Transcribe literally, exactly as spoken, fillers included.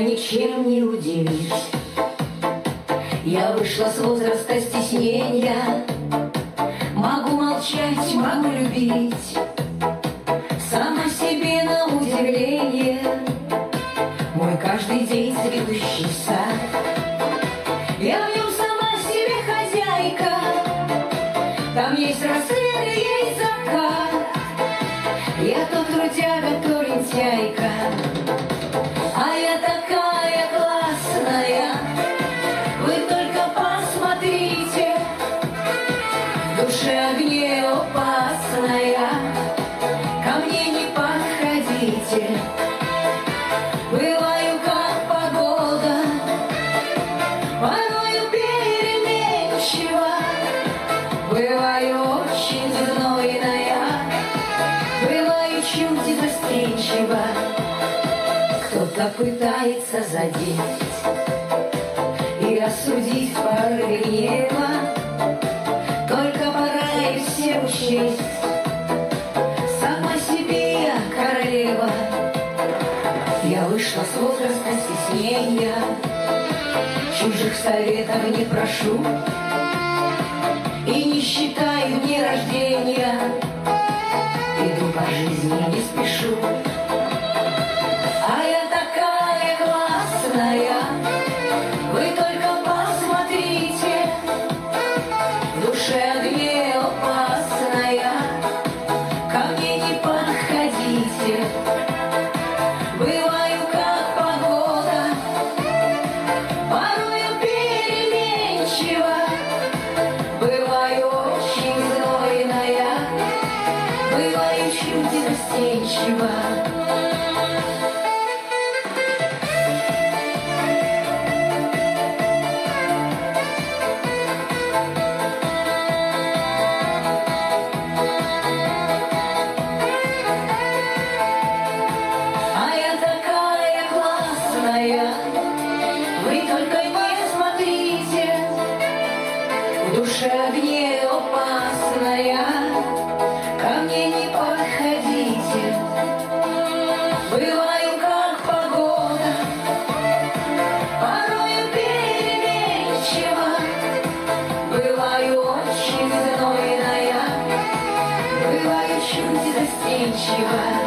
ничем не удивишь. Я вышла с возраста стеснения, могу молчать, могу любить, сама себе на удивление. Мой каждый день цветущий сад, я в нем сама себе хозяйка. Там есть рассвет и есть закат, я то трудяга, то лентяйка. А я такая классная, вы только посмотрите, в душе огне опасная, ко мне не подходите. Бываю как погода, порою переменчива, бываю очень знойная, бываю чуть застенчива. Кто-то пытается задеть и осудить в порыве гнева, только пора и все учесть, сама себе я королева. Я вышла с возраста стеснения, чужих советов не прошу и не считаю дни рождения, иду по жизни не спешу. А я такая классная, вы только посмотрите, в душе огне опасная, ко мне не подходите. Бываю как погода, порою переменчива, бываю очень знойная, бываю чуть застенчива. Вы только не смотрите, в душе огне опасная, ко мне не подходите. Бываю как погода, порою переменчива, бываю очень знойная, бываю чуть застенчива.